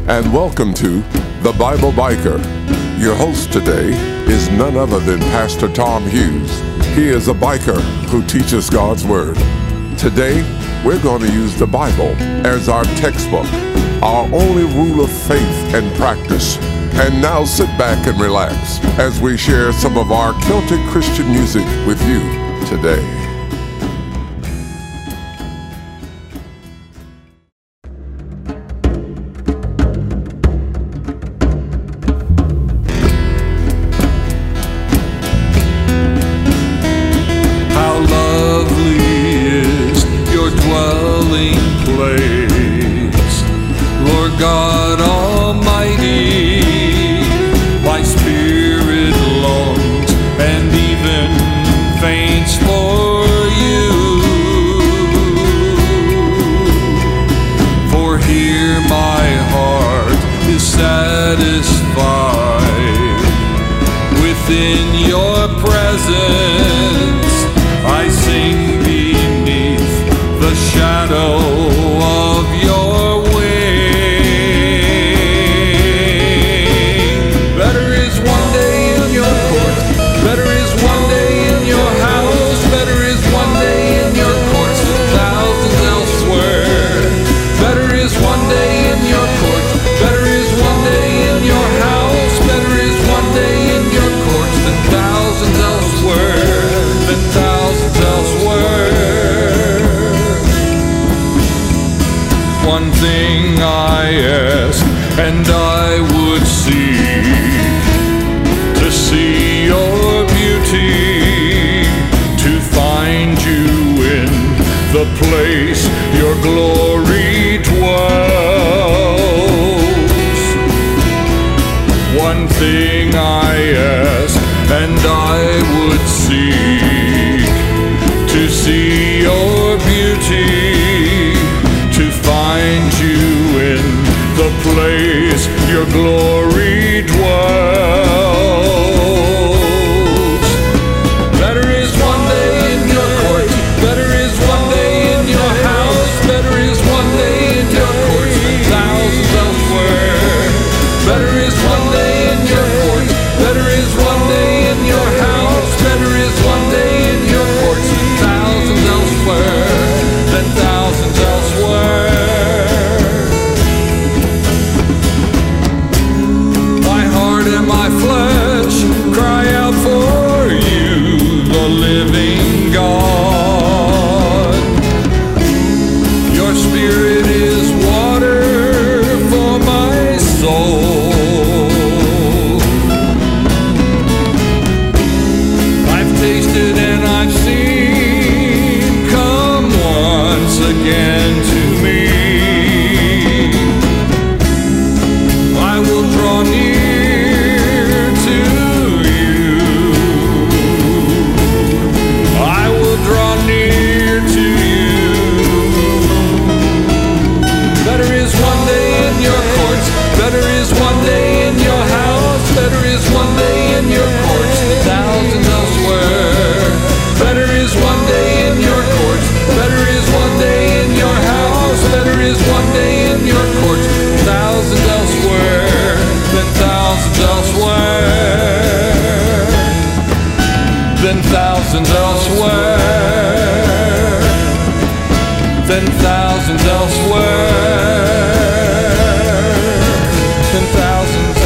and welcome to The Bible Biker. Your host today is none other than Pastor Tom Hughes. He is a biker who teaches God's Word. Today, we're going to use the Bible as our textbook, our only rule of faith and practice. And now sit back and relax as we share some of our Celtic Christian music with you today. God Almighty, my spirit longs and even faints for you. For here my heart is satisfied. Within your presence I sing beneath the shadow of your wings. One thing I ask, and I would seek to see your beauty, to find you in the place your glory dwells. One thing I ask, and I would seek to see your beauty, to find you in the place your glory dwells. Better is one day in your court, better is one day in your house, better is one day in your courts than thousands elsewhere. Better is one day in your court, better is one day in your house, better is one day in your courts than thousands elsewhere, than thousands elsewhere. And my flesh cry out for you, the living God. Your spirit is water for my soul. I've tasted and I've seen, come once again to me. I will draw near thousands elsewhere, then thousands elsewhere, then thousands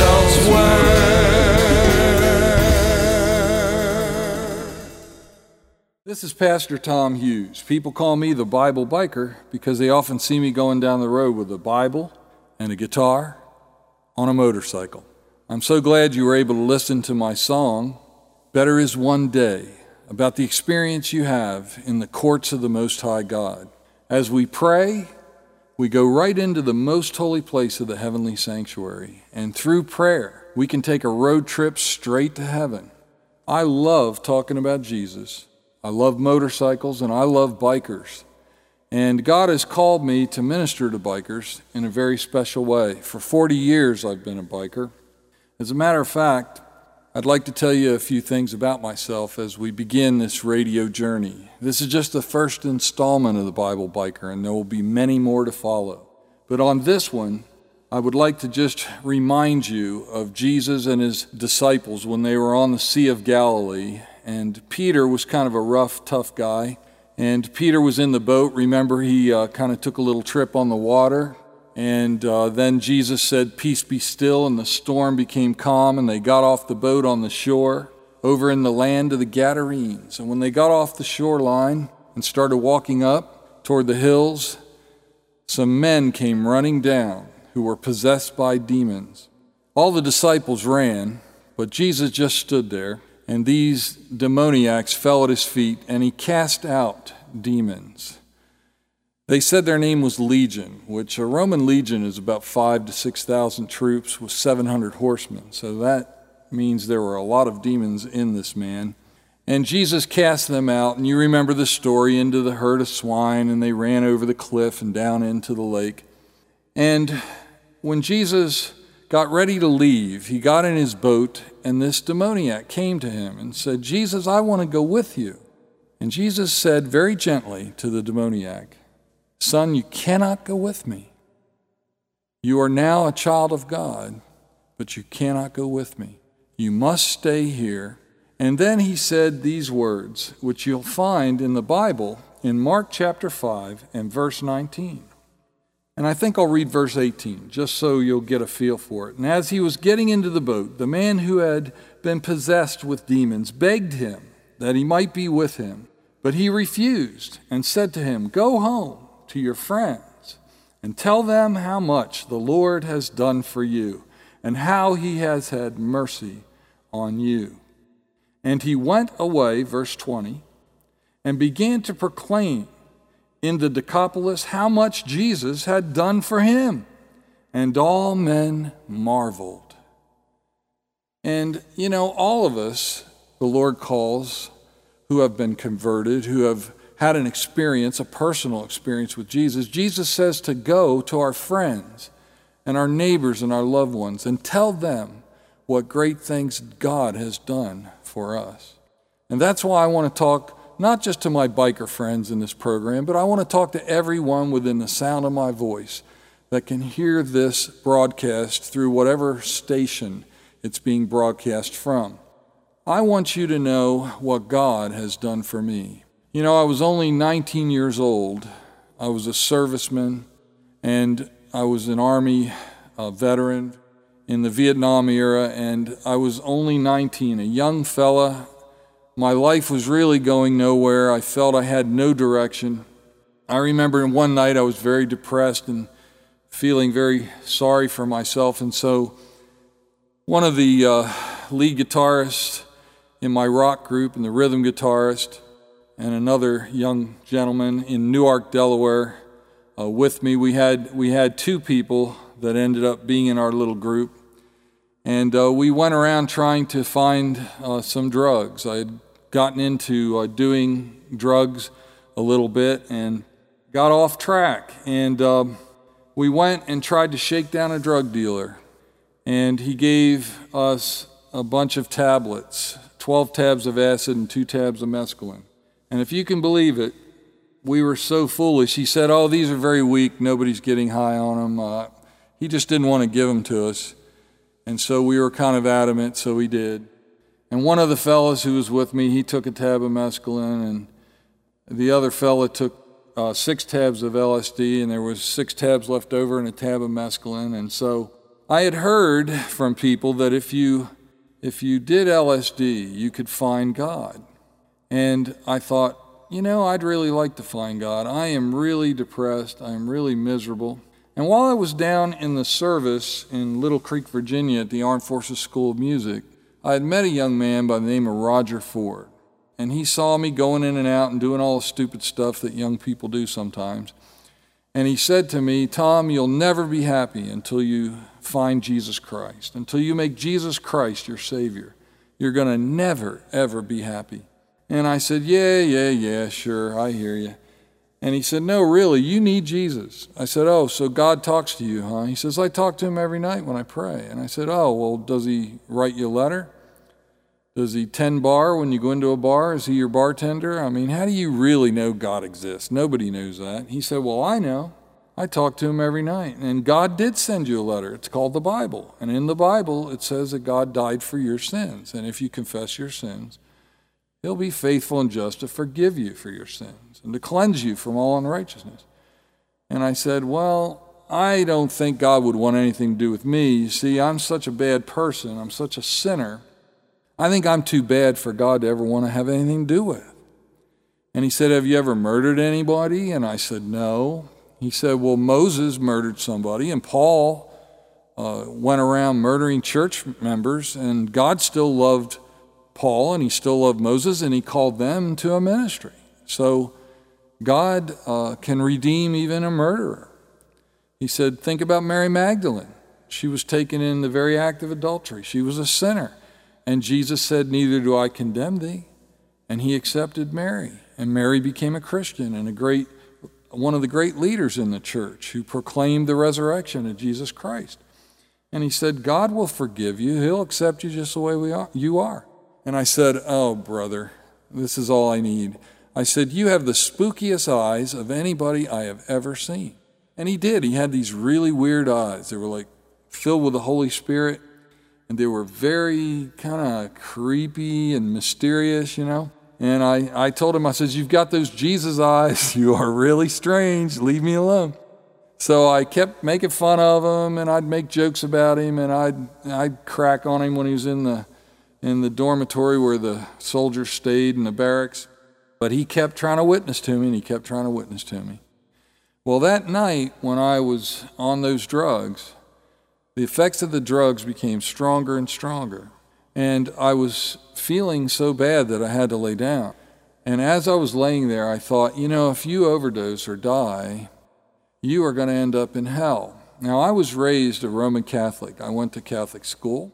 elsewhere. This is Pastor Tom Hughes. People call me the Bible Biker because they often see me going down the road with a Bible and a guitar on a motorcycle. I'm so glad you were able to listen to my song, Better is One Day, about the experience you have in the courts of the Most High God. As we pray, we go right into the most holy place of the heavenly sanctuary, and through prayer, we can take a road trip straight to heaven. I love talking about Jesus. I love motorcycles, and I love bikers. And God has called me to minister to bikers in a very special way. For 40 years, I've been a biker. As a matter of fact, I'd like to tell you a few things about myself as we begin this radio journey. This is just the first installment of the Bible Biker, and there will be many more to follow. But on this one, I would like to just remind you of Jesus and his disciples when they were on the Sea of Galilee. And Peter was kind of a rough, tough guy. And Peter was in the boat. Remember, he kind of took a little trip on the water. And then Jesus said, "Peace be still," and the storm became calm, and they got off the boat on the shore over in the land of the Gadarenes. And when they got off the shoreline and started walking up toward the hills, some men came running down who were possessed by demons. All the disciples ran, but Jesus just stood there, and these demoniacs fell at his feet, and he cast out demons. They said their name was Legion, which a Roman legion is about 5,000 to 6,000 troops with 700 horsemen. So that means there were a lot of demons in this man. And Jesus cast them out, and you remember the story, into the herd of swine, and they ran over the cliff and down into the lake. And when Jesus got ready to leave, he got in his boat, and this demoniac came to him and said, "Jesus, I want to go with you." And Jesus said very gently to the demoniac, "Son, you cannot go with me. You are now a child of God, but you cannot go with me. You must stay here." And then he said these words, which you'll find in the Bible in Mark chapter 5 and verse 19. And I think I'll read verse 18, just so you'll get a feel for it. "And as he was getting into the boat, the man who had been possessed with demons begged him that he might be with him. But he refused and said to him, 'Go home to your friends and tell them how much the Lord has done for you and how he has had mercy on you.' And he went away," verse 20, "and began to proclaim in the Decapolis how much Jesus had done for him. And all men marveled." And, all of us, the Lord calls, who have been converted, who have had an experience, a personal experience with Jesus. Jesus says to go to our friends and our neighbors and our loved ones and tell them what great things God has done for us. And that's why I want to talk not just to my biker friends in this program, but I want to talk to everyone within the sound of my voice that can hear this broadcast through whatever station it's being broadcast from. I want you to know what God has done for me. I was only 19 years old. I was a serviceman, and I was an Army veteran in the Vietnam era, and I was only 19, a young fella. My life was really going nowhere. I felt I had no direction. I remember one night I was very depressed and feeling very sorry for myself, and so one of the lead guitarists in my rock group and the rhythm guitarist and another young gentleman in Newark, Delaware, with me. We had two people that ended up being in our little group, and we went around trying to find some drugs. I had gotten into doing drugs a little bit and got off track, and we went and tried to shake down a drug dealer, and he gave us a bunch of tablets, 12 tabs of acid and 2 tabs of mescaline. And if you can believe it, we were so foolish. He said, "Oh, these are very weak. Nobody's getting high on them." He just didn't want to give them to us. And so we were kind of adamant, so we did. And one of the fellas who was with me, he took a tab of mescaline, and the other fella took 6 tabs of LSD, and there was 6 tabs left over and a tab of mescaline. And so I had heard from people that if you did LSD, you could find God. And I thought, I'd really like to find God. I am really depressed. I am really miserable. And while I was down in the service in Little Creek, Virginia at the Armed Forces School of Music, I had met a young man by the name of Roger Ford. And he saw me going in and out and doing all the stupid stuff that young people do sometimes. And he said to me, "Tom, you'll never be happy until you find Jesus Christ. Until you make Jesus Christ your Savior, you're going to never, ever be happy." And I said, yeah, sure, I hear you. And he said, "No, really, you need Jesus." I said, "Oh, so God talks to you, huh?" He says, "I talk to him every night when I pray." And I said, "Oh, well, does he write you a letter? Does he tend bar when you go into a bar? Is he your bartender? I mean, how do you really know God exists? Nobody knows that." He said, "Well, I know. I talk to him every night. And God did send you a letter. It's called the Bible. And in the Bible, it says that God died for your sins. And if you confess your sins, he'll be faithful and just to forgive you for your sins and to cleanse you from all unrighteousness. And I said, well, I don't think God would want anything to do with me. You see, I'm such a bad person. I'm such a sinner. I think I'm too bad for God to ever want to have anything to do with. And he said, have you ever murdered anybody? And I said, no. He said, well, Moses murdered somebody, and Paul went around murdering church members, and God still loved Paul, and he still loved Moses, and he called them to a ministry. So God can redeem even a murderer. He said, think about Mary Magdalene. She was taken in the very act of adultery. She was a sinner. And Jesus said, neither do I condemn thee. And he accepted Mary. And Mary became a Christian and one of the great leaders in the church who proclaimed the resurrection of Jesus Christ. And he said, God will forgive you. He'll accept you just the way you are. And I said, oh, brother, this is all I need. I said, you have the spookiest eyes of anybody I have ever seen. And he did. He had these really weird eyes. They were like filled with the Holy Spirit. And they were very kind of creepy and mysterious, And I told him, I said, you've got those Jesus eyes. You are really strange. Leave me alone. So I kept making fun of him, and I'd make jokes about him, and I'd crack on him when he was in the dormitory where the soldiers stayed in the barracks. But he kept trying to witness to me, Well, that night when I was on those drugs, the effects of the drugs became stronger and stronger. And I was feeling so bad that I had to lay down. And as I was laying there, I thought, if you overdose or die, you are going to end up in hell. Now, I was raised a Roman Catholic. I went to Catholic school,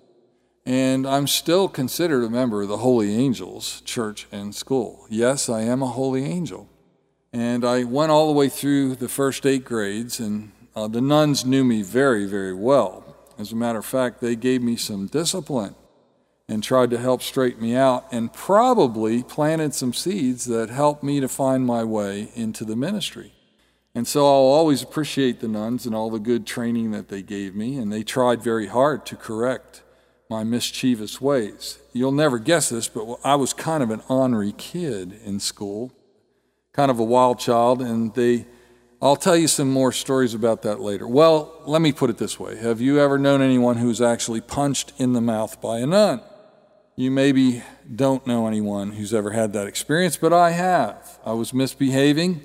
and I'm still considered a member of the Holy Angels Church and School. Yes, I am a holy angel. And I went all the way through the first 8 grades, and the nuns knew me very, very well. As a matter of fact, they gave me some discipline and tried to help straighten me out and probably planted some seeds that helped me to find my way into the ministry. And so I'll always appreciate the nuns and all the good training that they gave me, and they tried very hard to correct my mischievous ways. You'll never guess this, but I was kind of an ornery kid in school, kind of a wild child, and I'll tell you some more stories about that later. Well, let me put it this way. Have you ever known anyone who's actually punched in the mouth by a nun? You maybe don't know anyone who's ever had that experience, but I have. I was misbehaving,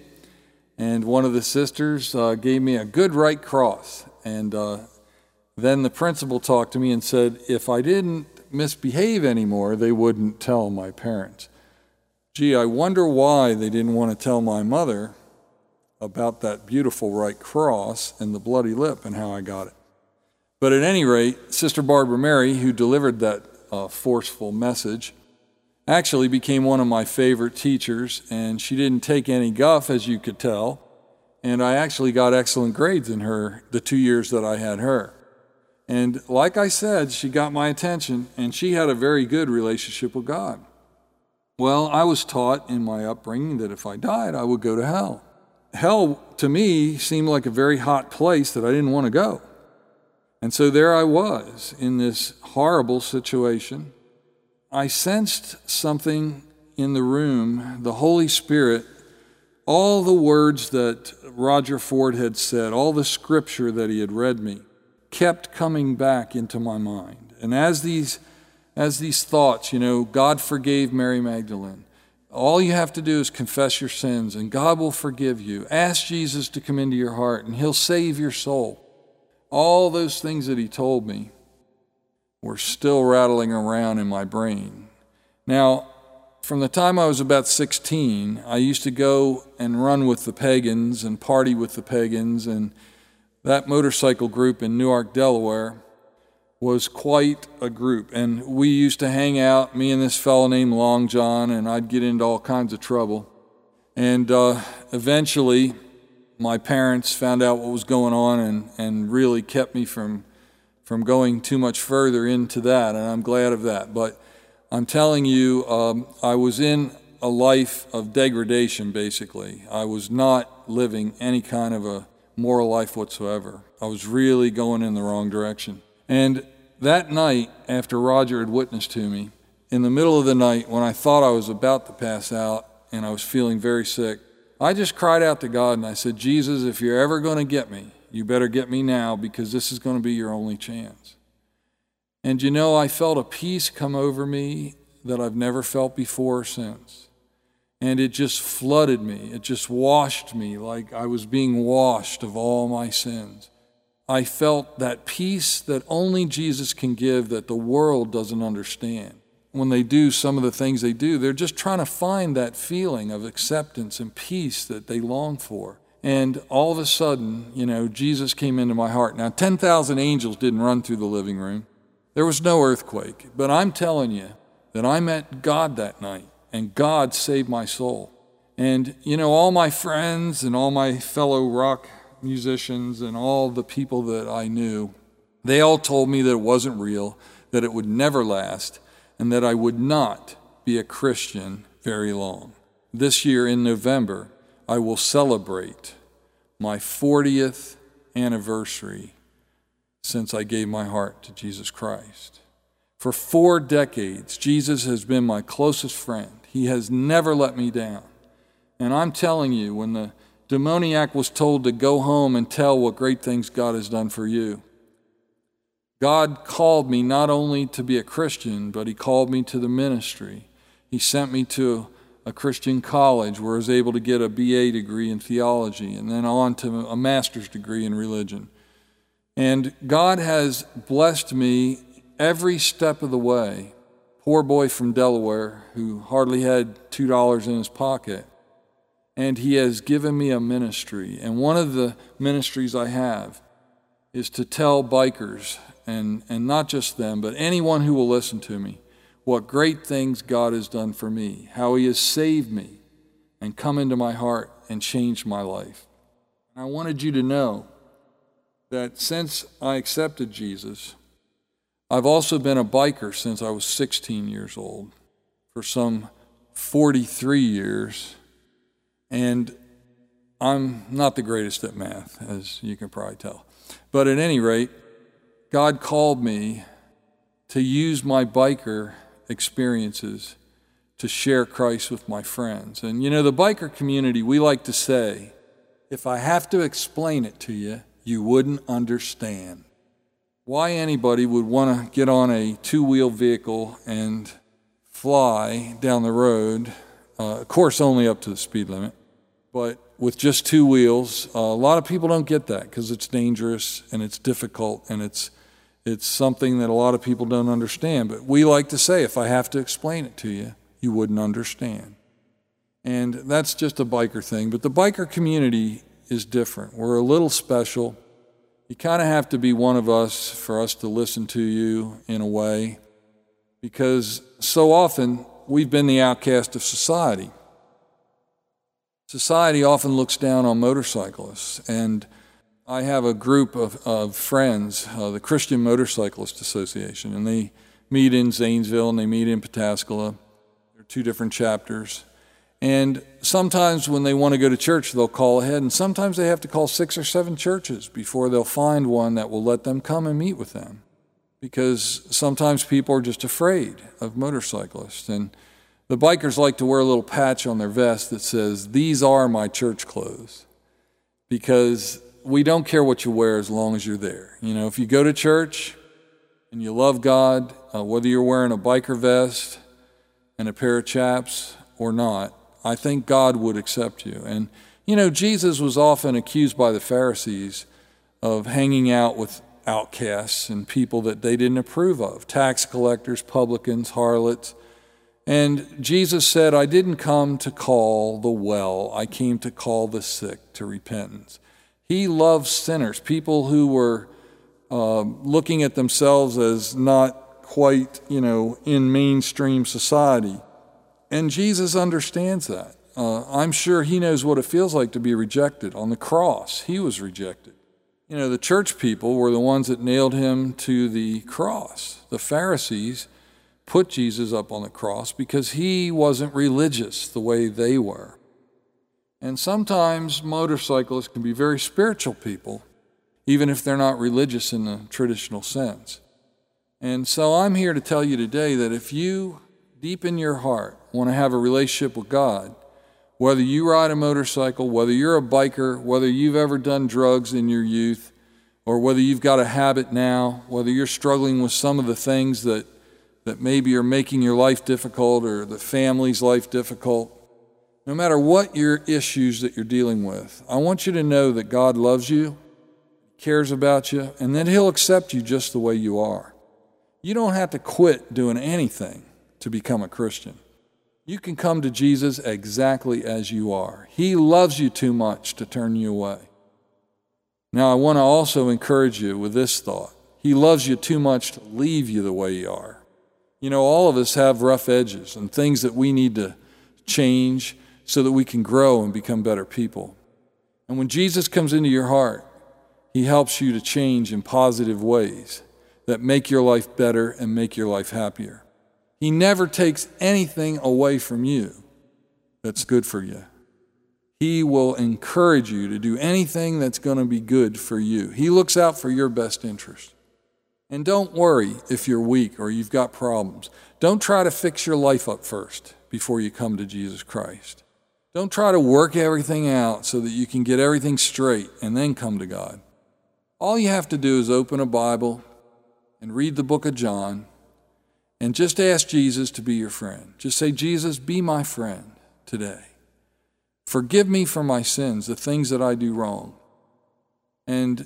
and one of the sisters gave me a good right cross. And then the principal talked to me and said, if I didn't misbehave anymore, they wouldn't tell my parents. Gee, I wonder why they didn't want to tell my mother about that beautiful right cross and the bloody lip and how I got it. But at any rate, Sister Barbara Mary, who delivered that forceful message, actually became one of my favorite teachers, and she didn't take any guff, as you could tell, and I actually got excellent grades in the 2 years that I had her. And like I said, she got my attention, and she had a very good relationship with God. Well, I was taught in my upbringing that if I died, I would go to hell. Hell, to me, seemed like a very hot place that I didn't want to go. And so there I was in this horrible situation. I sensed something in the room, the Holy Spirit, all the words that Roger Ford had said, all the scripture that he had read me, kept coming back into my mind. And as these thoughts, God forgave Mary Magdalene. All you have to do is confess your sins, and God will forgive you. Ask Jesus to come into your heart, and he'll save your soul. All those things that he told me were still rattling around in my brain. Now, from the time I was about 16, I used to go and run with the pagans and party with the pagans, and that motorcycle group in Newark, Delaware, was quite a group. And we used to hang out, me and this fellow named Long John, and I'd get into all kinds of trouble. And eventually, my parents found out what was going on and really kept me from going too much further into that, and I'm glad of that. But I'm telling you, I was in a life of degradation, basically. I was not living any kind of a moral life whatsoever. I was really going in the wrong direction. And that night, after Roger had witnessed to me, in the middle of the night when I thought I was about to pass out and I was feeling very sick, I just cried out to God and I said, Jesus, if you're ever going to get me, you better get me now, because this is going to be your only chance. And you know, I felt a peace come over me that I've never felt before or since. And it just flooded me. It just washed me like I was being washed of all my sins. I felt that peace that only Jesus can give, that the world doesn't understand. When they do some of the things they do, they're just trying to find that feeling of acceptance and peace that they long for. And all of a sudden, Jesus came into my heart. Now, 10,000 angels didn't run through the living room. There was no earthquake. But I'm telling you that I met God that night, and God saved my soul. And, all my friends and all my fellow rock musicians and all the people that I knew, they all told me that it wasn't real, that it would never last, and that I would not be a Christian very long. This year in November, I will celebrate my 40th anniversary since I gave my heart to Jesus Christ. For 4 decades, Jesus has been my closest friend. He has never let me down. And I'm telling you, when the demoniac was told to go home and tell what great things God has done for you, God called me not only to be a Christian, but He called me to the ministry. He sent me to a Christian college where I was able to get a BA degree in theology and then on to a master's degree in religion. And God has blessed me every step of the way. Poor boy from Delaware who hardly had $2 in his pocket. And He has given me a ministry. And one of the ministries I have is to tell bikers, and not just them, but anyone who will listen to me, what great things God has done for me, how He has saved me and come into my heart and changed my life. And I wanted you to know that since I accepted Jesus, I've also been a biker since I was 16 years old, for some 43 years, and I'm not the greatest at math, as you can probably tell. But at any rate, God called me to use my biker experiences to share Christ with my friends. And the biker community, we like to say, if I have to explain it to you, you wouldn't understand. Why anybody would want to get on a 2-wheel vehicle and fly down the road, of course only up to the speed limit, but with just 2 wheels, a lot of people don't get that because it's dangerous and it's difficult and it's something that a lot of people don't understand. But we like to say, if I have to explain it to you, you wouldn't understand. And that's just a biker thing. But the biker community is different. We're a little special. You kind of have to be one of us for us to listen to you in a way, because so often we've been the outcast of society. Society often looks down on motorcyclists, and I have a group of friends, the Christian Motorcyclist Association, and they meet in Zanesville and they meet in Pataskala. They're 2 different chapters. And sometimes when they want to go to church, they'll call ahead, and sometimes they have to call 6 or 7 churches before they'll find one that will let them come and meet with them. Because sometimes people are just afraid of motorcyclists. And the bikers like to wear a little patch on their vest that says, "These are my church clothes." Because we don't care what you wear as long as you're there. If you go to church and you love God, whether you're wearing a biker vest and a pair of chaps or not, I think God would accept you. And, Jesus was often accused by the Pharisees of hanging out with outcasts and people that they didn't approve of, tax collectors, publicans, harlots. And Jesus said, "I didn't come to call the well, I came to call the sick to repentance." He loved sinners, people who were looking at themselves as not quite, in mainstream society. And Jesus understands that. I'm sure He knows what it feels like to be rejected. On the cross, He was rejected. The church people were the ones that nailed Him to the cross. The Pharisees put Jesus up on the cross because He wasn't religious the way they were. And sometimes motorcyclists can be very spiritual people, even if they're not religious in the traditional sense. And so I'm here to tell you today that if you, deep in your heart, want to have a relationship with God, whether you ride a motorcycle, whether you're a biker, whether you've ever done drugs in your youth, or whether you've got a habit now, whether you're struggling with some of the things that maybe are making your life difficult or the family's life difficult, no matter what your issues that you're dealing with, I want you to know that God loves you, cares about you, and that He'll accept you just the way you are. You don't have to quit doing anything to become a Christian. You can come to Jesus exactly as you are. He loves you too much to turn you away. Now, I want to also encourage you with this thought. He loves you too much to leave you the way you are. You know, all of us have rough edges and things that we need to change so that we can grow and become better people. And when Jesus comes into your heart, He helps you to change in positive ways that make your life better and make your life happier. He never takes anything away from you that's good for you. He will encourage you to do anything that's going to be good for you. He looks out for your best interest. And don't worry if you're weak or you've got problems. Don't try to fix your life up first before you come to Jesus Christ. Don't try to work everything out so that you can get everything straight and then come to God. All you have to do is open a Bible and read the book of John and just ask Jesus to be your friend. Just say, Jesus, be my friend today. Forgive me for my sins, the things that I do wrong. And,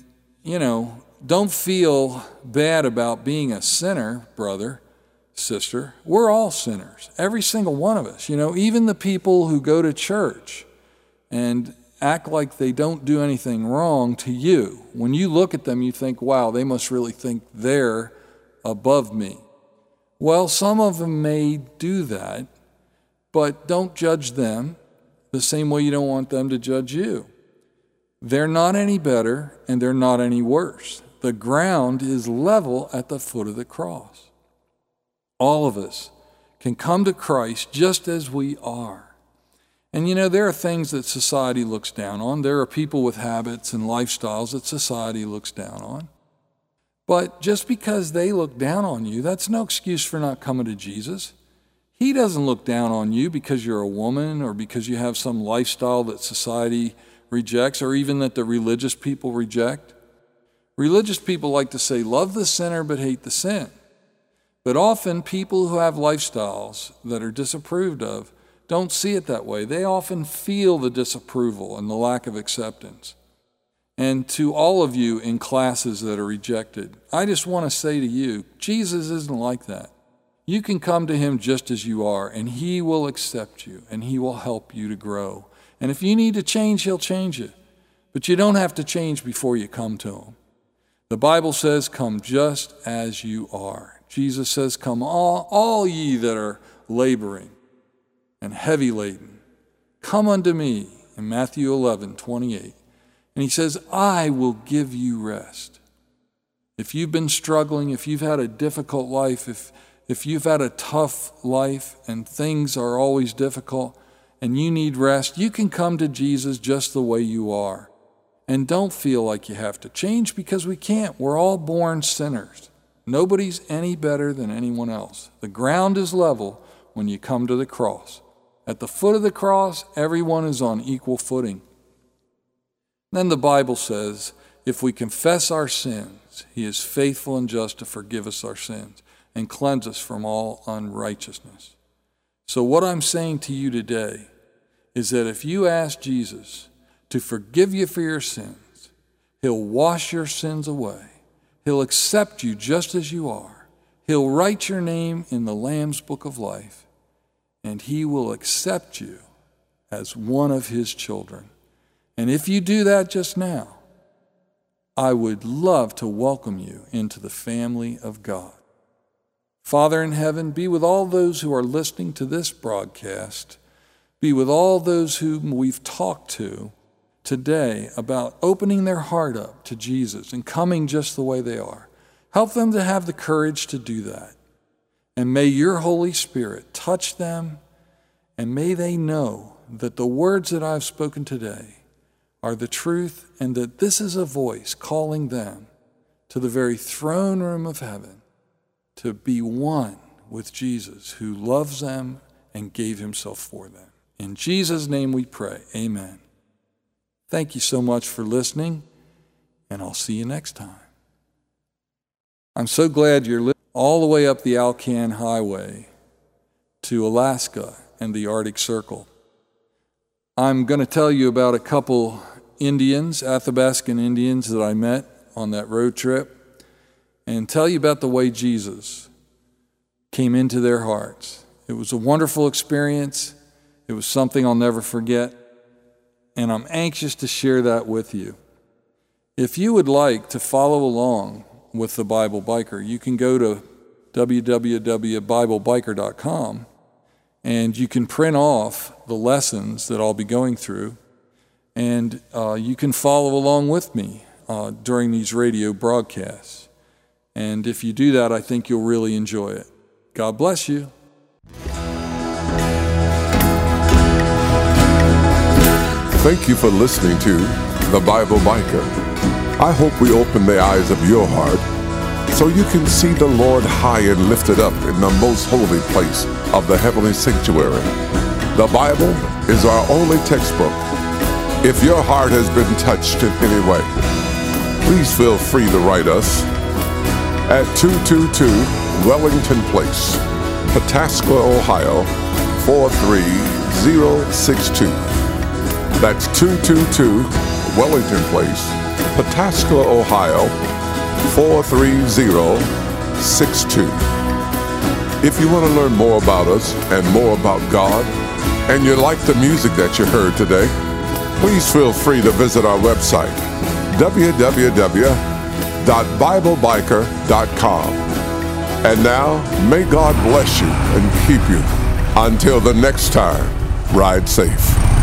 don't feel bad about being a sinner, brother, sister. We're all sinners, every single one of us. Even the people who go to church and act like they don't do anything wrong to you. When you look at them, you think, wow, they must really think they're above me. Well, some of them may do that, but don't judge them the same way you don't want them to judge you. They're not any better and they're not any worse. The ground is level at the foot of the cross. All of us can come to Christ just as we are. And there are things that society looks down on. There are people with habits and lifestyles that society looks down on. But just because they look down on you, that's no excuse for not coming to Jesus. He doesn't look down on you because you're a woman or because you have some lifestyle that society rejects or even that the religious people reject. Religious people like to say, love the sinner but hate the sin. But often people who have lifestyles that are disapproved of don't see it that way. They often feel the disapproval and the lack of acceptance. And to all of you in classes that are rejected, I just want to say to you, Jesus isn't like that. You can come to Him just as you are, and He will accept you, and He will help you to grow. And if you need to change, He'll change you. But you don't have to change before you come to Him. The Bible says, come just as you are. Jesus says, come all ye that are laboring and heavy laden. Come unto me, in Matthew 11:28. And He says, I will give you rest. If you've been struggling, if you've had a difficult life, if you've had a tough life and things are always difficult and you need rest, you can come to Jesus just the way you are. And don't feel like you have to change because we can't. We're all born sinners. Nobody's any better than anyone else. The ground is level when you come to the cross. At the foot of the cross, everyone is on equal footing. Then the Bible says, if we confess our sins, He is faithful and just to forgive us our sins and cleanse us from all unrighteousness. So what I'm saying to you today is that if you ask Jesus to forgive you for your sins, He'll wash your sins away. He'll accept you just as you are. He'll write your name in the Lamb's Book of Life, and He will accept you as one of His children. And if you do that just now, I would love to welcome you into the family of God. Father in heaven, be with all those who are listening to this broadcast. Be with all those whom we've talked to today about opening their heart up to Jesus and coming just the way they are. Help them to have the courage to do that. And may your Holy Spirit touch them, and may they know that the words that I've spoken today are the truth, and that this is a voice calling them to the very throne room of heaven to be one with Jesus, who loves them and gave himself for them. In Jesus' name we pray, amen. Thank you so much for listening, and I'll see you next time. I'm so glad you're listening all the way up the Alcan Highway to Alaska and the Arctic Circle. I'm going to tell you about a couple Indians, Athabascan Indians, that I met on that road trip, and tell you about the way Jesus came into their hearts. It was a wonderful experience. It was something I'll never forget, and I'm anxious to share that with you. If you would like to follow along with the Bible Biker, you can go to www.biblebiker.com, and you can print off the lessons that I'll be going through, and you can follow along with me during these radio broadcasts. And if you do that, I think you'll really enjoy it. God bless you. Thank you for listening to The Bible Biker. I hope we open the eyes of your heart so you can see the Lord high and lifted up in the most holy place of the heavenly sanctuary. The Bible is our only textbook. If your heart has been touched in any way, please feel free to write us at 222 Wellington Place, Pataskla, Ohio, 43062. That's 222 Wellington Place, Pataskla, Ohio, 43062. If you want to learn more about us and more about God, and you like the music that you heard today, please feel free to visit our website, www.biblebiker.com. And now, may God bless you and keep you. Until the next time, ride safe.